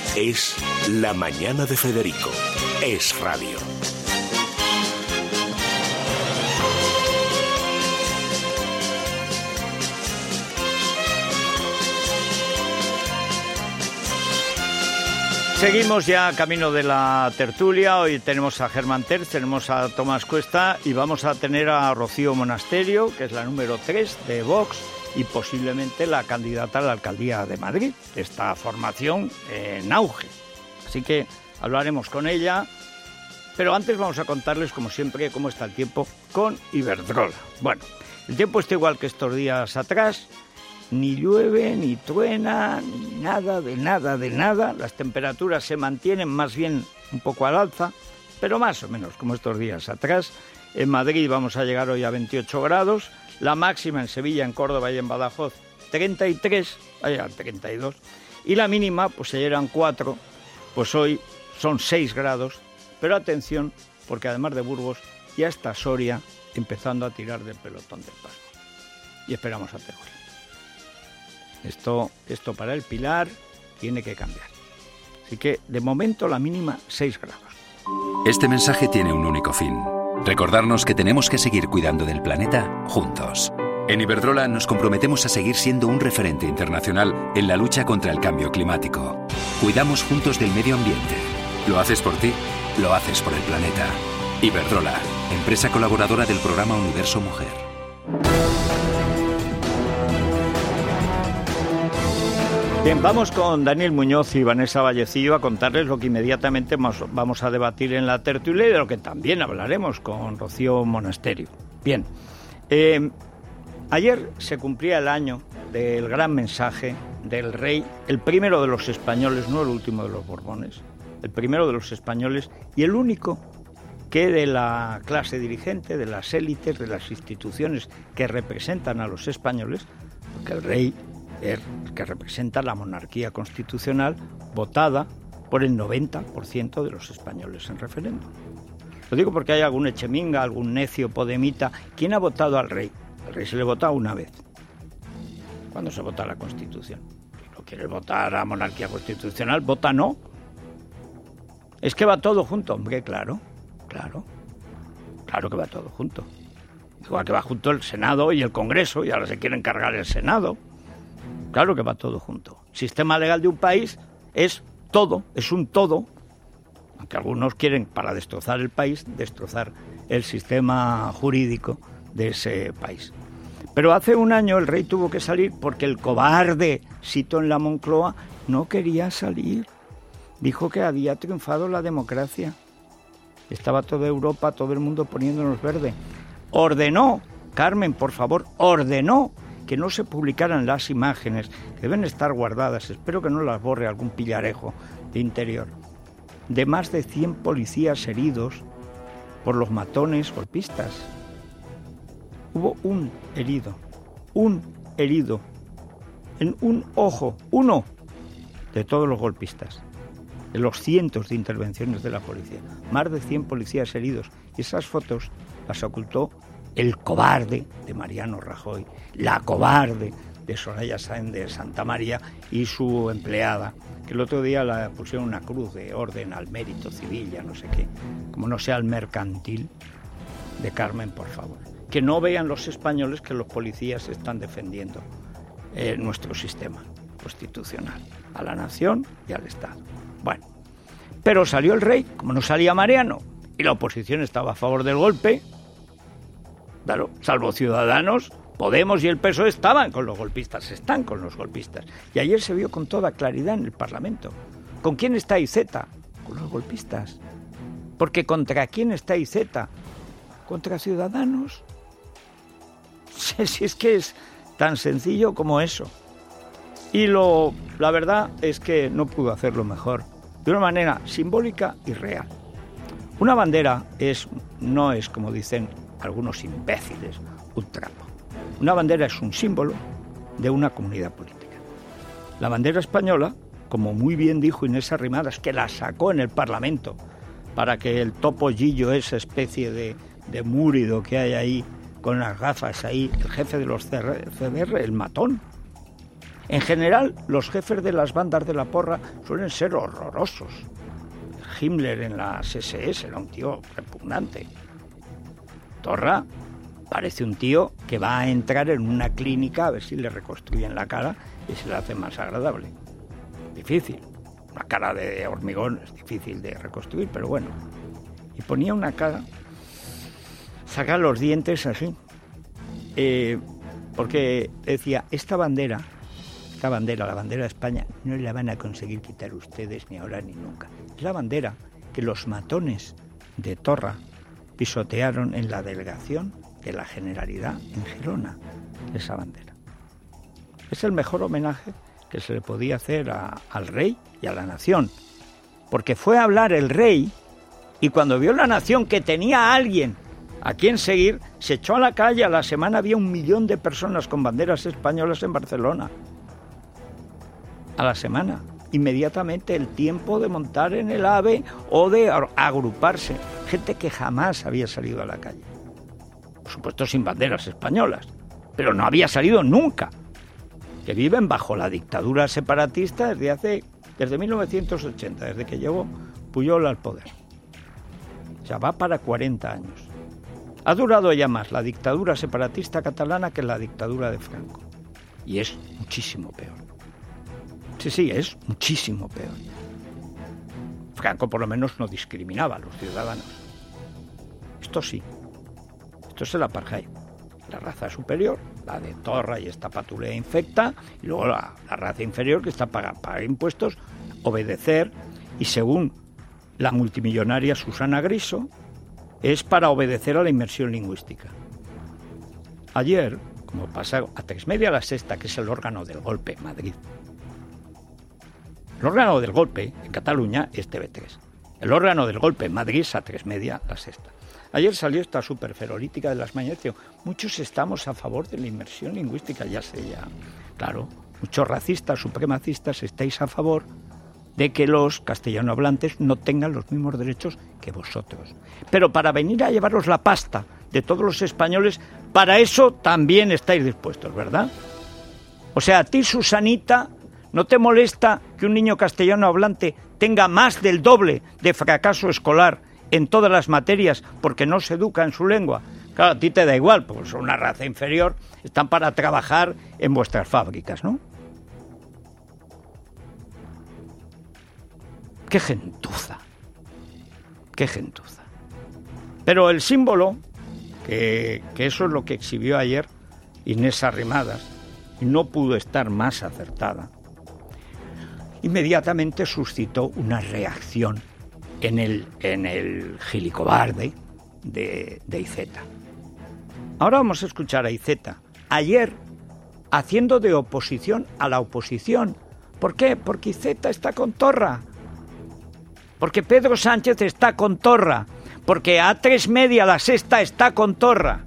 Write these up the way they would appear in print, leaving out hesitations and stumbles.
Es La Mañana de Federico. Es radio. Seguimos ya camino de la tertulia. Hoy tenemos a Germán Terz, tenemos a Tomás Cuesta y vamos a tener a Rocío Monasterio, que es la número 3 de Vox y posiblemente la candidata a la alcaldía de Madrid. Esta formación en auge. Así que hablaremos con ella. Pero antes vamos a contarles, como siempre, cómo está el tiempo con Iberdrola. Bueno, el tiempo está igual que estos días atrás. Ni llueve, ni truena, ni nada, de nada. Las temperaturas se mantienen más bien un poco al alza, pero más o menos como estos días atrás. En Madrid vamos a llegar hoy a 28 grados, la máxima en Sevilla, en Córdoba y en Badajoz 33, vaya 32, y la mínima, pues ayer eran 4, pues hoy son 6 grados, pero atención, porque además de Burgos ya está Soria empezando a tirar del pelotón del Pasco. Y esperamos a Teruel. Esto para el Pilar tiene que cambiar. Así que, de momento, la mínima 6 grados. Este mensaje tiene un único fin: recordarnos que tenemos que seguir cuidando del planeta juntos. En Iberdrola nos comprometemos a seguir siendo un referente internacional en la lucha contra el cambio climático. Cuidamos juntos del medio ambiente. Lo haces por ti, lo haces por el planeta. Iberdrola, empresa colaboradora del programa Universo Mujer. Bien, vamos con Daniel Muñoz y Vanessa Vallecillo a contarles lo que inmediatamente vamos a debatir en la tertulia y de lo que también hablaremos con Rocío Monasterio. Bien, ayer se cumplía el año del gran mensaje del rey, el primero de los españoles, no el último de los Borbones, el primero de los españoles y el único que de la clase dirigente, de las élites, de las instituciones que representan a los españoles, porque el rey que representa la monarquía constitucional votada por el 90% de los españoles en referéndum. Lo digo porque hay algún echeminga, algún necio podemita. ¿Quién ha votado al rey? Al rey se le vota una vez, cuando se vota la Constitución. Si no quieres votar a monarquía constitucional, vota no. Es que va todo junto, hombre, claro que va todo junto. Igual que va junto el Senado y el Congreso, y ahora se quiere encargar el Senado. Claro que va todo junto. El sistema legal de un país es todo, es un todo, aunque algunos quieren, para destrozar el país, destrozar el sistema jurídico de ese país. Pero hace un año el rey tuvo que salir porque el cobarde Sito en la Moncloa no quería salir. Dijo que había triunfado la democracia. Estaba toda Europa, todo el mundo poniéndonos verde. Ordenó, Carmen, por favor, ordenó que no se publicaran las imágenes, que deben estar guardadas, espero que no las borre algún pillarejo de Interior, de más de 100 policías heridos por los matones golpistas. Hubo un herido en un ojo, uno de todos los golpistas, de los cientos de intervenciones de la policía, más de 100 policías heridos, y esas fotos las ocultó el cobarde de Mariano Rajoy, la cobarde de Soraya Sáenz de Santamaría y su empleada, que el otro día la pusieron una cruz de orden al mérito civil, ya no sé qué, como no sea el mercantil de Carmen, por favor. Que no vean los españoles que los policías están defendiendo nuestro sistema constitucional, a la nación y al Estado. Bueno, pero salió el rey, como no salía Mariano, y la oposición estaba a favor del golpe. Claro, salvo Ciudadanos, Podemos y el PSOE estaban con los golpistas, están con los golpistas. Y ayer se vio con toda claridad en el Parlamento. ¿Con quién está Iceta? Con los golpistas. Porque ¿contra quién está Iceta? ¿Contra Ciudadanos? Si es que es tan sencillo como eso. Y la verdad es que no pudo hacerlo mejor, de una manera simbólica y real. Una bandera no es, como dicen algunos imbéciles, un trapo. Una bandera es un símbolo de una comunidad política. La bandera española, como muy bien dijo Inés Arrimadas, que la sacó en el Parlamento para que el topo Gillo, esa especie de múrido que hay ahí, con las gafas ahí, el jefe de los CDR, el matón, En general, los jefes de las bandas de la porra suelen ser horrorosos. Himmler en las SS era un tío repugnante. Torra parece un tío que va a entrar en una clínica a ver si le reconstruyen la cara y se le hace más agradable. Difícil. Una cara de hormigón es difícil de reconstruir, pero bueno. Y ponía una cara, saca los dientes así, porque decía, esta bandera, la bandera de España, no la van a conseguir quitar ustedes ni ahora ni nunca. Es la bandera que los matones de Torra pisotearon en la delegación de la Generalidad en Gerona, esa bandera. Es el mejor homenaje que se le podía hacer al rey y a la nación, porque fue a hablar el rey y cuando vio la nación que tenía a alguien a quien seguir, se echó a la calle. A la semana había 1 millón de personas con banderas españolas en Barcelona. A la semana. Inmediatamente el tiempo de montar en el AVE o de agruparse. Gente que jamás había salido a la calle. Por supuesto sin banderas españolas, pero no había salido nunca. Que viven bajo la dictadura separatista desde 1980, desde que llegó Pujol al poder. O sea, va para 40 años. Ha durado ya más la dictadura separatista catalana que la dictadura de Franco. Y es muchísimo peor. Sí, es muchísimo peor. Franco por lo menos no discriminaba a los ciudadanos. Esto sí. Esto es el apartheid. La raza superior, la de Torra y esta patulea infecta, y luego la raza inferior que está para pagar impuestos, obedecer, y según la multimillonaria Susana Griso, es para obedecer a la inmersión lingüística. Ayer, como pasa a 3:30 a la sexta, que es el órgano del golpe en Madrid. El órgano del golpe en Cataluña es TV3. El órgano del golpe en Madrid es a 3:30 la sexta. Ayer salió esta superferolítica de las mañanas. Muchos estamos a favor de la inmersión lingüística, ya. Claro, muchos racistas, supremacistas, estáis a favor de que los castellanohablantes no tengan los mismos derechos que vosotros. Pero para venir a llevaros la pasta de todos los españoles, para eso también estáis dispuestos, ¿verdad? O sea, a ti, Susanita, ¿no te molesta que un niño castellano hablante tenga más del doble de fracaso escolar en todas las materias porque no se educa en su lengua? Claro, a ti te da igual, porque son una raza inferior, están para trabajar en vuestras fábricas, ¿no? ¡Qué gentuza! ¡Qué gentuza! Pero el símbolo, que eso es lo que exhibió ayer Inés Arrimadas, y no pudo estar más acertada, inmediatamente suscitó una reacción en el gilicobarde de Iceta. Ahora vamos a escuchar a Iceta, ayer haciendo de oposición a la oposición. ¿Por qué? Porque Iceta está con Torra. Porque Pedro Sánchez está con Torra. Porque a 3:30 la sexta está con Torra.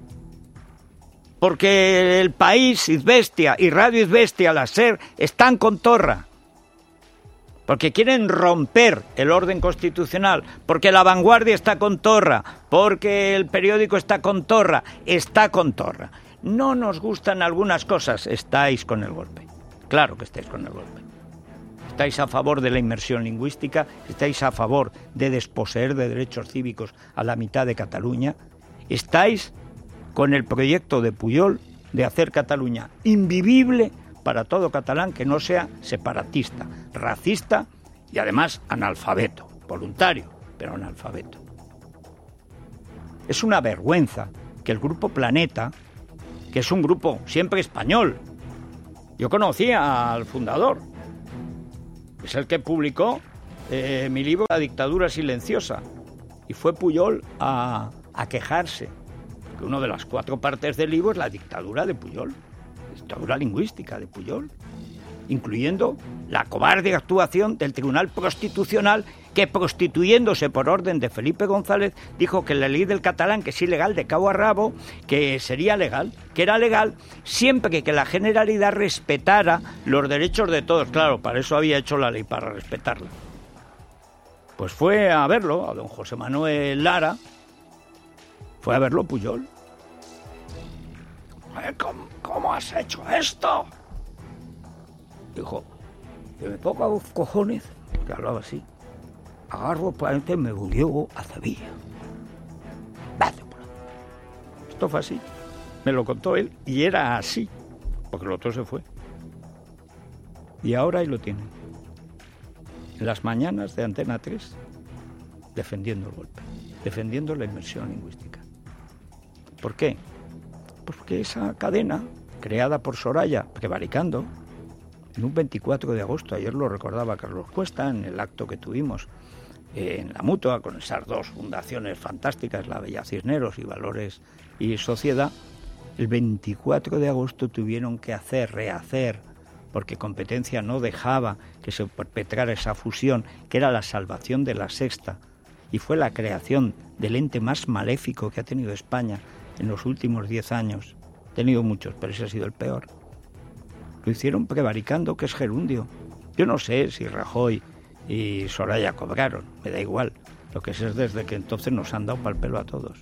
Porque El País, Izvestia y Radio Izvestia, la SER, están con Torra. Porque quieren romper el orden constitucional, porque La Vanguardia está con Torra, porque El Periódico está con Torra. No nos gustan algunas cosas, estáis con el golpe. Claro que estáis con el golpe. Estáis a favor de la inmersión lingüística, estáis a favor de desposeer de derechos cívicos a la mitad de Cataluña, estáis con el proyecto de Pujol de hacer Cataluña invivible para todo catalán que no sea separatista, racista y además analfabeto, voluntario, pero analfabeto. Es una vergüenza que el Grupo Planeta, que es un grupo siempre español, yo conocía al fundador, es el que publicó mi libro La dictadura silenciosa, y fue Pujol a quejarse, que una de las 4 partes del libro es la dictadura de Pujol, la dictadura lingüística de Pujol, incluyendo la cobarde actuación del Tribunal Constitucional, que prostituyéndose por orden de Felipe González dijo que la ley del catalán, que es ilegal de cabo a rabo, que sería legal, que era legal siempre que la Generalidad respetara los derechos de todos. Claro, para eso había hecho la ley, para respetarla. Pues fue a verlo, a don José Manuel Lara, fue a verlo Pujol. ¿Cómo has hecho esto? Dijo, que me ponga los cojones, que hablaba así, agarro el planeta y me llevo a Sevilla. Vete por ahí. Esto fue así. Me lo contó él y era así, porque el otro se fue. Y ahora ahí lo tienen. En las mañanas de Antena 3, defendiendo el golpe, defendiendo la inmersión lingüística. ¿Por qué? Pues porque esa cadena, creada por Soraya, prevaricando, en un 24 de agosto, ayer lo recordaba Carlos Cuesta, en el acto que tuvimos en la Mutua, con esas dos fundaciones fantásticas, la Bella Cisneros y Valores y Sociedad, el 24 de agosto tuvieron que rehacer, porque Competencia no dejaba que se perpetrara esa fusión, que era la salvación de La Sexta, y fue la creación del ente más maléfico que ha tenido España en los últimos 10 años. Ha tenido muchos, pero ese ha sido el peor. Lo hicieron prevaricando, que es gerundio. Yo no sé si Rajoy y Soraya cobraron, me da igual. Lo que sé es desde que entonces nos han dado pal pelo a todos.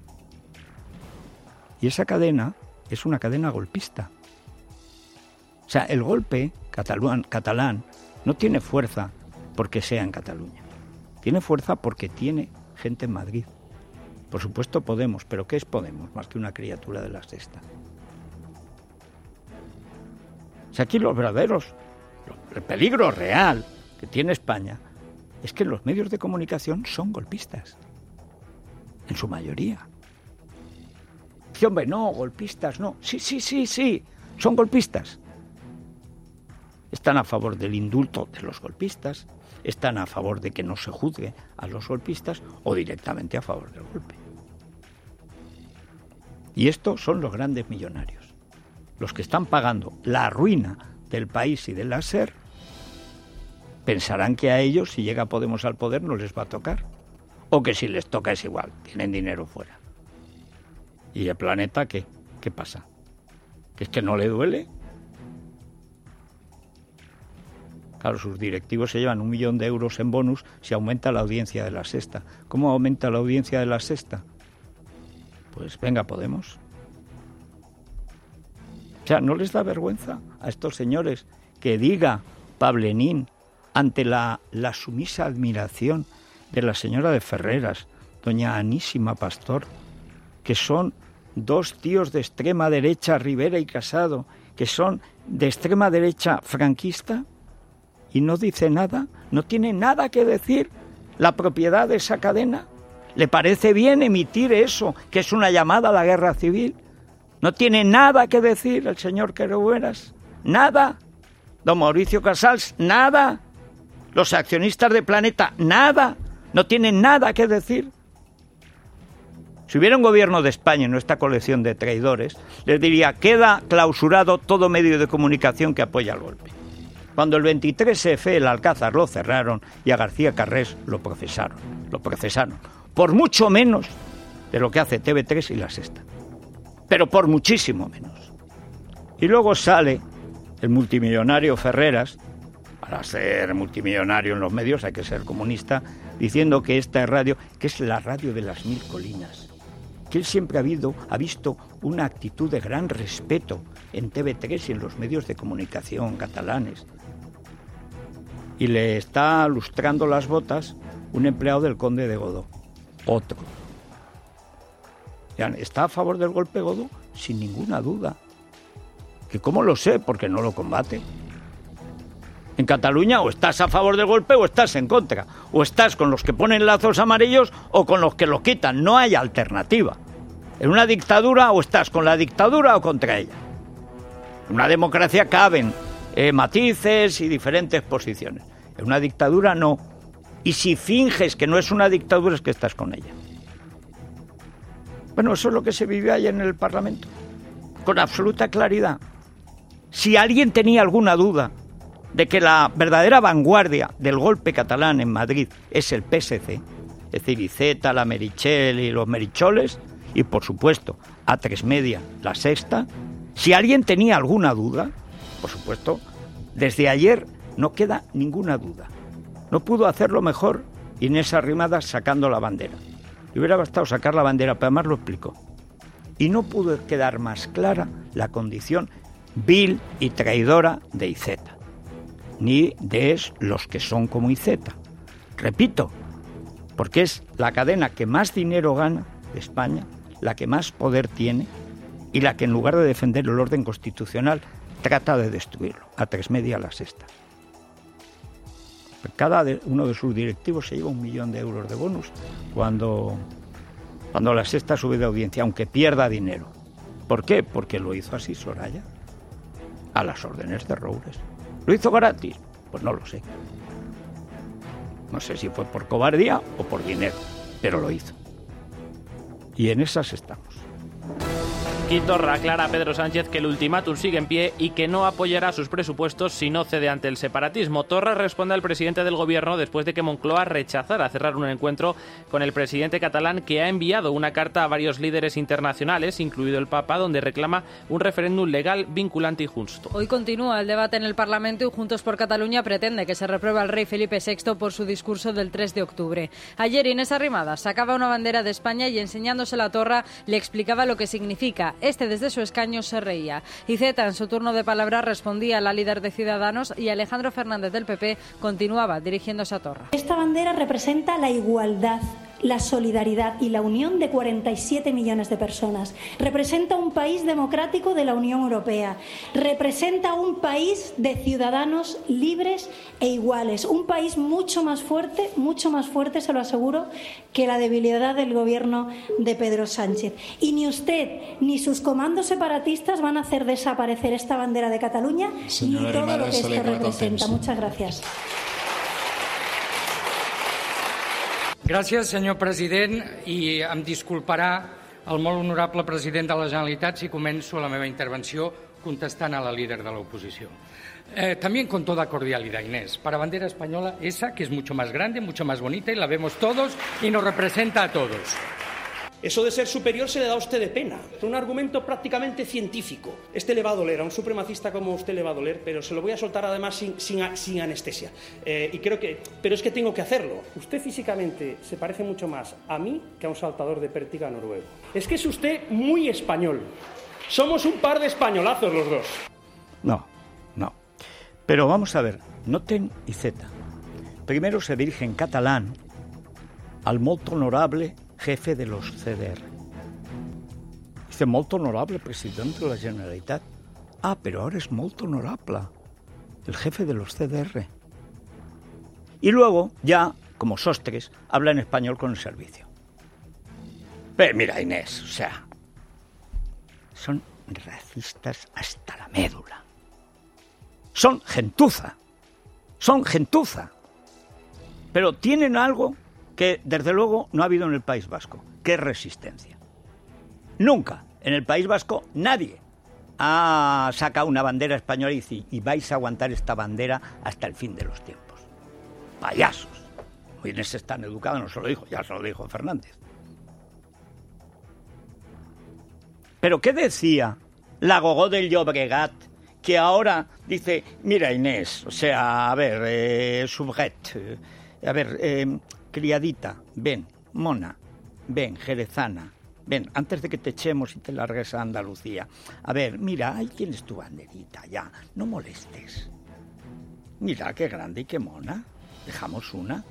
Y esa cadena es una cadena golpista. O sea, el golpe catalán no tiene fuerza porque sea en Cataluña. Tiene fuerza porque tiene gente en Madrid. Por supuesto Podemos, pero ¿qué es Podemos? Más que una criatura de La Sexta. O sea, aquí el peligro real que tiene España es que los medios de comunicación son golpistas. En su mayoría. Sí, hombre, no, golpistas no. Sí, son golpistas. Están a favor del indulto de los golpistas, están a favor de que no se juzgue a los golpistas o directamente a favor del golpe. Y estos son los grandes millonarios, los que están pagando la ruina del país y de la SER. Pensarán que a ellos, si llega Podemos al poder, no les va a tocar, o que si les toca es igual, tienen dinero fuera. ¿Y el Planeta qué? ¿Qué pasa? ¿Que es que no le duele? Claro, sus directivos se llevan 1 millón de euros en bonus si aumenta la audiencia de La Sexta. ¿Cómo aumenta la audiencia de La Sexta? Pues venga, Podemos. O sea, ¿no les da vergüenza a estos señores que diga Pablenín ante la sumisa admiración de la señora de Ferreras, doña Anísima Pastor, que son dos tíos de extrema derecha, Rivera y Casado, que son de extrema derecha franquista? Y no dice nada, no tiene nada que decir la propiedad de esa cadena. ¿Le parece bien emitir eso, que es una llamada a la guerra civil? No tiene nada que decir el señor Querobueras, nada. Don Mauricio Casals, nada. Los accionistas de Planeta, nada. No tienen nada que decir. Si hubiera un gobierno de España en esta colección de traidores, les diría, queda clausurado todo medio de comunicación que apoya el golpe. Cuando el 23F el Alcázar lo cerraron y a García Carrés lo procesaron. Por mucho menos de lo que hace TV3 y La Sexta. Pero por muchísimo menos. Y luego sale el multimillonario Ferreras, para ser multimillonario en los medios hay que ser comunista, diciendo que esta radio, que es la radio de las 1000 colinas, que él siempre ha visto una actitud de gran respeto en TV3 y en los medios de comunicación catalanes. Y le está lustrando las botas un empleado del Conde de Godó, otro. ¿Está a favor del golpe Godó? Sin ninguna duda. ¿Que cómo lo sé? Porque no lo combate. En Cataluña o estás a favor del golpe o estás en contra. O estás con los que ponen lazos amarillos o con los que lo quitan. No hay alternativa. En una dictadura o estás con la dictadura o contra ella. En una democracia caben matices y diferentes posiciones. En una dictadura no. Y si finges que no es una dictadura es que estás con ella. Bueno, eso es lo que se vivió ayer en el Parlamento. Con absoluta claridad. Si alguien tenía alguna duda de que la verdadera vanguardia del golpe catalán en Madrid es el PSC, es decir, Iceta, la Meritxell y los Mericholes, y por supuesto A3 Media, La Sexta, si alguien tenía alguna duda, por supuesto, desde ayer no queda ninguna duda. No pudo hacerlo mejor Inés Arrimadas sacando la bandera. Le hubiera bastado sacar la bandera, pero además lo explicó. Y no pudo quedar más clara la condición vil y traidora de Iceta. ni de los que son como IZ. Repito, porque es la cadena que más dinero gana de España, la que más poder tiene y la que en lugar de defender el orden constitucional trata de destruirlo, a 3 media la sexta. Cada uno de sus directivos se lleva 1 millón de euros de bonus cuando la sexta sube de audiencia, aunque pierda dinero. ¿Por qué? Porque lo hizo así Soraya, a las órdenes de Roures. ¿Lo hizo gratis? Pues no lo sé. No sé si fue por cobardía o por dinero, pero lo hizo. Y en esas estamos. Torra aclara a Pedro Sánchez que el ultimátum sigue en pie y que no apoyará sus presupuestos si no cede ante el separatismo. Torra responde al presidente del gobierno después de que Moncloa rechazara cerrar un encuentro con el presidente catalán, que ha enviado una carta a varios líderes internacionales, incluido el Papa, donde reclama un referéndum legal, vinculante y justo. Hoy continúa el debate en el Parlamento y Juntos por Cataluña pretende que se repruebe al rey Felipe VI por su discurso del 3 de octubre. Ayer Inés Arrimadas sacaba una bandera de España y enseñándosela a Torra le explicaba lo que significa. Este desde su escaño se reía. Iceta en su turno de palabra respondía a la líder de Ciudadanos y Alejandro Fernández del PP continuaba dirigiéndose a Torra. Esta bandera representa la igualdad, la solidaridad y la unión de 47 millones de personas. Representa un país democrático de la Unión Europea. Representa un país de ciudadanos libres e iguales. Un país mucho más fuerte, se lo aseguro, que la debilidad del gobierno de Pedro Sánchez. Y ni usted ni sus comandos separatistas van a hacer desaparecer esta bandera de Cataluña ni todo lo que esto representa. Muchas gracias. Gràcies, senyor president, i em disculparà el molt honorable president de la Generalitat si començo la meva intervenció contestant a la líder de la oposició. También con toda cordialidad, Inés, para bandera española esa, que es mucho más grande, mucho más bonita y la vemos todos y nos representa a todos. Eso de ser superior se le da a usted de pena. Es un argumento prácticamente científico. Este le va a doler, a un supremacista como usted le va a doler, pero se lo voy a soltar además sin anestesia. Pero es que tengo que hacerlo. Usted físicamente se parece mucho más a mí que a un saltador de pértiga noruego. Es que es usted muy español. Somos un par de españolazos los dos. No. Pero vamos a ver, noten IZ. Primero se dirige en catalán al molt honorable jefe de los CDR. Dice, molt honorable presidente de la Generalitat. Ah, pero ahora es molt honorable el jefe de los CDR. Y luego, ya, como sostres, habla en español con el servicio. Pero mira, Inés, o sea, son racistas hasta la médula. Son gentuza. Pero tienen algo que desde luego no ha habido en el País Vasco, que es resistencia. Nunca en el País Vasco nadie ha sacado una bandera española y dice, y vais a aguantar esta bandera hasta el fin de los tiempos. Payasos. Hoy en ese tan educado no se lo dijo, ya se lo dijo Fernández. ¿Pero qué decía la Gogó del Llobregat, que ahora dice, mira Inés, o sea, a ver, Subret, criadita, ven, mona, ven, jerezana, ven, antes de que te echemos y te largues a Andalucía. A ver, mira, ahí tienes tu banderita, ya, no molestes. Mira, qué grande y qué mona, dejamos una.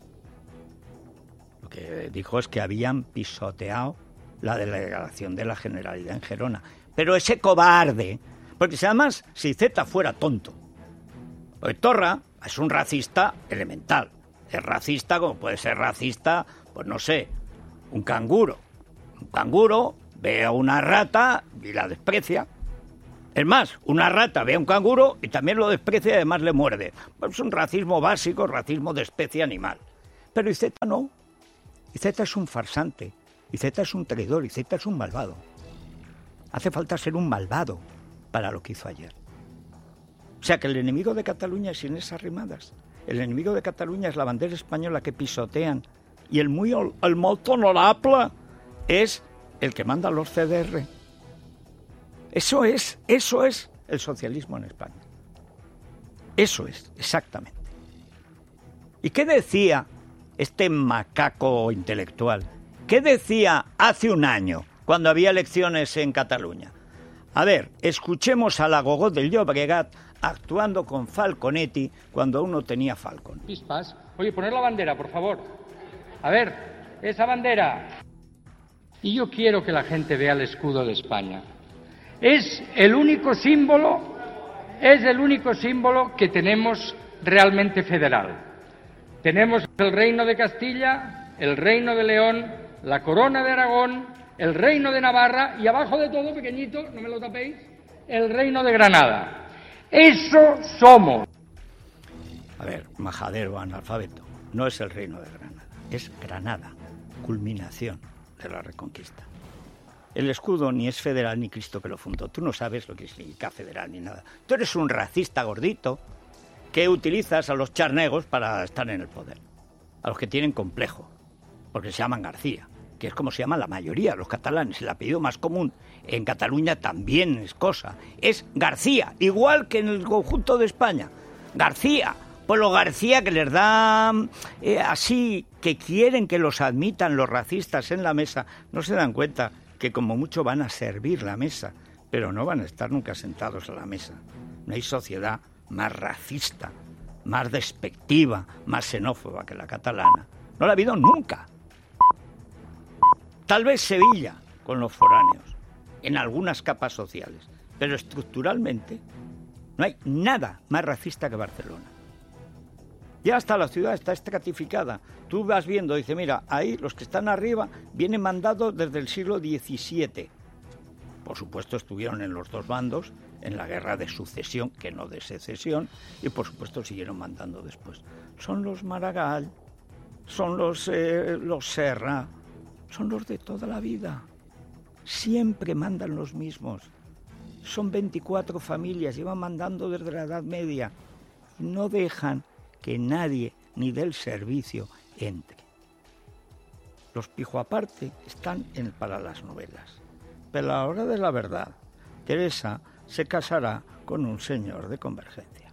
Lo que dijo es que habían pisoteado la delegación de la Generalidad en Gerona. Pero ese cobarde, porque si además, si Iceta fuera tonto, pues Torra es un racista elemental. Es racista como puede ser racista, pues no sé, un canguro. Un canguro ve a una rata y la desprecia. Es más, una rata ve a un canguro y también lo desprecia y además le muerde. Pues es un racismo básico, racismo de especie animal. Pero Iceta no. Iceta es un farsante. Iceta es un traidor. Iceta es un malvado. Hace falta ser un malvado para lo que hizo ayer. O sea que el enemigo de Cataluña es Inés Arrimadas. El enemigo de Cataluña es la bandera española que pisotean. Y el molt honorable es el que manda a los CDR. Eso es el socialismo en España. Eso es, exactamente. ¿Y qué decía este macaco intelectual? ¿Qué decía hace un año, cuando había elecciones en Cataluña? A ver, escuchemos a la Gogó del Llobregat actuando con Falconetti cuando aún no tenía Falcon. Pispas. Oye, poner la bandera, por favor. A ver, esa bandera. Y yo quiero que la gente vea el escudo de España. Es el único símbolo que tenemos realmente federal. Tenemos el Reino de Castilla, el Reino de León, la Corona de Aragón, el Reino de Navarra y abajo de todo, pequeñito, no me lo tapéis, el Reino de Granada. ¡Eso somos! A ver, majadero, analfabeto, no es el Reino de Granada, es Granada, culminación de la Reconquista. El escudo ni es federal ni Cristo que lo fundó. Tú no sabes lo que significa federal ni nada. Tú eres un racista gordito que utilizas a los charnegos para estar en el poder. A los que tienen complejo, porque se llaman García, que es como se llama la mayoría de los catalanes. El apellido más común en Cataluña también es cosa. Es García, igual que en el conjunto de España. García. Pues los García que les dan así, que quieren que los admitan los racistas en la mesa, no se dan cuenta que como mucho van a servir la mesa, pero no van a estar nunca sentados a la mesa. No hay sociedad más racista, más despectiva, más xenófoba que la catalana. No la ha habido nunca. Tal vez Sevilla, con los foráneos, en algunas capas sociales, pero estructuralmente no hay nada más racista que Barcelona. Ya hasta la ciudad está estratificada. Tú vas viendo, dice, mira, ahí los que están arriba vienen mandados desde el siglo XVII. Por supuesto estuvieron en los dos bandos, en la guerra de sucesión, que no de secesión, y por supuesto siguieron mandando después. Son los Maragall, son los Serra, son los de toda la vida. Siempre mandan los mismos. Son 24 familias, llevan mandando desde la Edad Media. No dejan que nadie, ni del servicio, entre. Los pijo aparte están para las novelas. Pero a la hora de la verdad, Teresa se casará con un señor de Convergencia.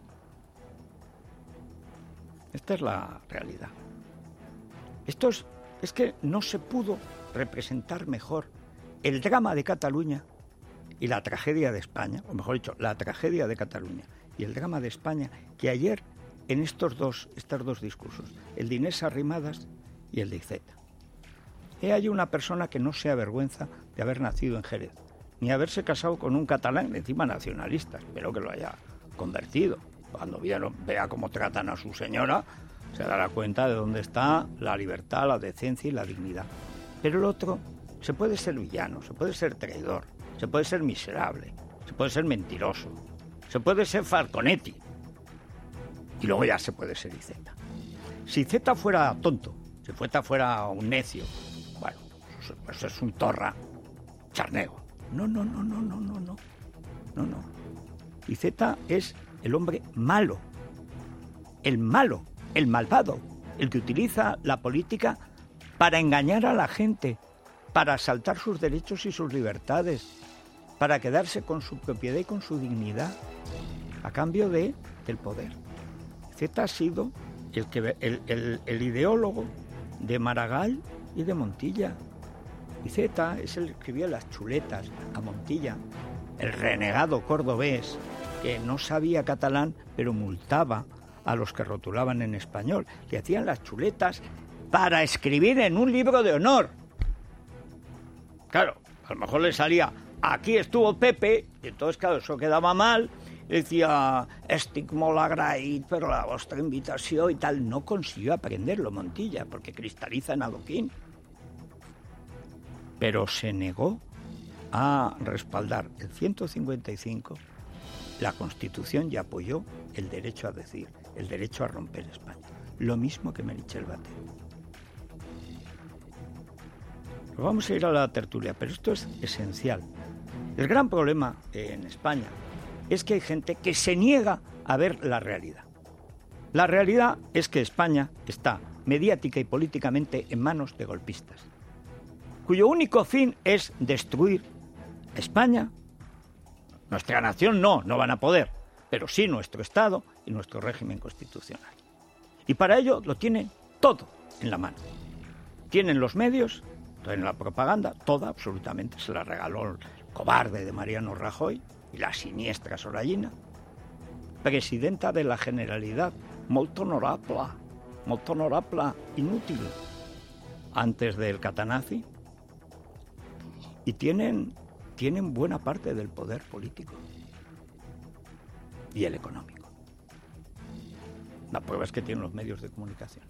Esta es la realidad. Esto es que no se pudo representar mejor el drama de Cataluña y la tragedia de España, o mejor dicho, la tragedia de Cataluña y el drama de España, que ayer en estos dos discursos, el de Inés Arrimadas y el de Iceta. Hay una persona que no se avergüenza de haber nacido en Jerez, ni haberse casado con un catalán, encima nacionalista, espero que lo haya convertido. Cuando vea cómo tratan a su señora, se dará cuenta de dónde está la libertad, la decencia y la dignidad. Pero el otro, se puede ser villano, se puede ser traidor, se puede ser miserable, se puede ser mentiroso, se puede ser Falconetti, y luego ya se puede ser Iceta. Si Iceta fuera tonto, si Iceta fuera un necio, bueno, pues es un torra charnego. No. Iceta es el hombre malo, el malvado, el que utiliza la política para engañar a la gente, para asaltar sus derechos y sus libertades, para quedarse con su propiedad y con su dignidad, a cambio del poder. Iceta ha sido el ideólogo de Maragall y de Montilla. Iceta es el que escribía las chuletas a Montilla, el renegado cordobés que no sabía catalán, pero multaba a los que rotulaban en español, que hacían las chuletas para escribir en un libro de honor. Claro, a lo mejor le salía, aquí estuvo Pepe, y entonces, claro, eso quedaba mal. Decía, estic molt agraït per la vostra invitació y tal. No consiguió aprenderlo Montilla, porque cristaliza en adoquín. Pero se negó a respaldar el 155, la Constitución, y apoyó el derecho a decir, el derecho a romper España. Lo mismo que Meritxell Batet. Vamos a ir a la tertulia, pero esto es esencial. El gran problema en España es que hay gente que se niega a ver la realidad. La realidad es que España está mediática y políticamente en manos de golpistas, cuyo único fin es destruir España. Nuestra nación no van a poder, pero sí nuestro Estado y nuestro régimen constitucional. Y para ello lo tienen todo en la mano. Tienen los medios, tienen la propaganda, toda absolutamente, se la regaló el cobarde de Mariano Rajoy y la siniestra Sorayina. presidenta de la Generalidad, molto honorable, inútil, antes del Catanazzi, y tienen buena parte del poder político y el económico. La prueba es que tienen los medios de comunicación.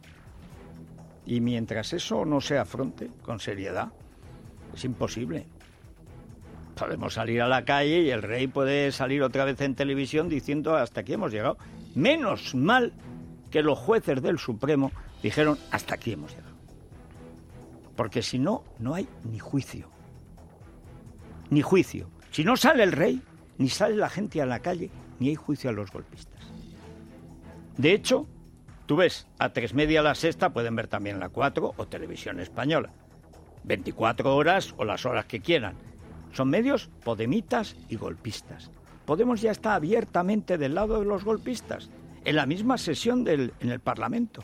Y mientras eso no se afronte con seriedad, es imposible. Podemos salir a la calle y el rey puede salir otra vez en televisión diciendo hasta aquí hemos llegado. Menos mal que los jueces del Supremo dijeron hasta aquí hemos llegado. Porque si no, no hay ni juicio. Ni juicio. Si no sale el rey, ni sale la gente a la calle, ni hay juicio a los golpistas. De hecho, tú ves a 3:30 La Sexta, pueden ver también la 4 o Televisión Española. 24 horas o las horas que quieran. Son medios podemitas y golpistas. Podemos ya está abiertamente del lado de los golpistas, en la misma sesión en el Parlamento.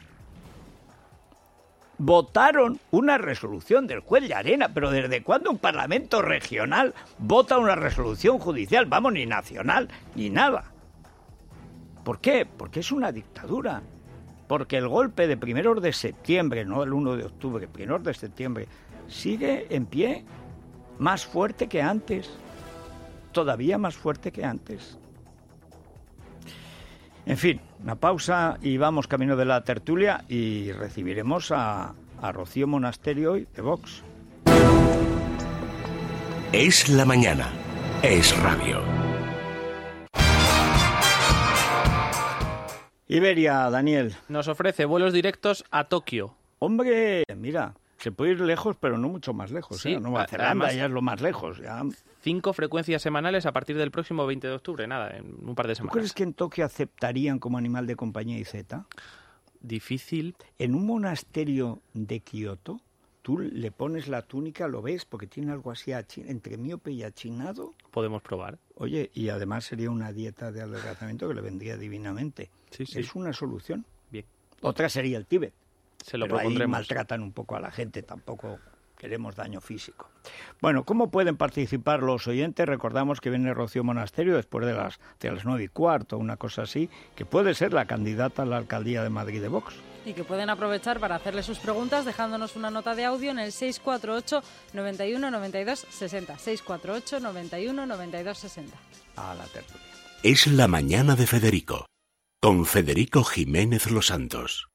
Votaron una resolución del juez Llarena, pero ¿desde cuándo un Parlamento regional vota una resolución judicial? Vamos, ni nacional, ni nada. ¿Por qué? Porque es una dictadura. Porque el golpe de 1 de septiembre, no el 1 de octubre, 1 de septiembre, sigue en pie, más fuerte que antes, todavía más fuerte que antes. En fin, una pausa y vamos camino de la tertulia y recibiremos a Rocío Monasterio hoy de Vox. Es la mañana, es radio. Iberia, Daniel. Nos ofrece vuelos directos a Tokio. Hombre, mira, se puede ir lejos, pero no mucho más lejos. Sí, Nueva Zelanda ya es lo más lejos. Ya. 5 frecuencias semanales a partir del próximo 20 de octubre, nada, en un par de semanas. ¿Tú crees que en Tokio aceptarían como animal de compañía IZ? Difícil. En un monasterio de Kioto, tú le pones la túnica, lo ves, porque tiene algo así entre miope y achinado. Podemos probar. Oye, y además sería una dieta de adelgazamiento que le vendría divinamente. Sí. Es una solución. Bien. Otra sería el Tíbet. Se lo pero propondremos. Ahí maltratan un poco a la gente, tampoco queremos daño físico. Bueno, ¿cómo pueden participar los oyentes? Recordamos que viene Rocío Monasterio después de las 9:15, una cosa así, que puede ser la candidata a la alcaldía de Madrid de Vox. Y que pueden aprovechar para hacerle sus preguntas dejándonos una nota de audio en el 648 91 92 60. 648 91 92 60. A la tertulia. Es la mañana de Federico, con Federico Jiménez Los Santos.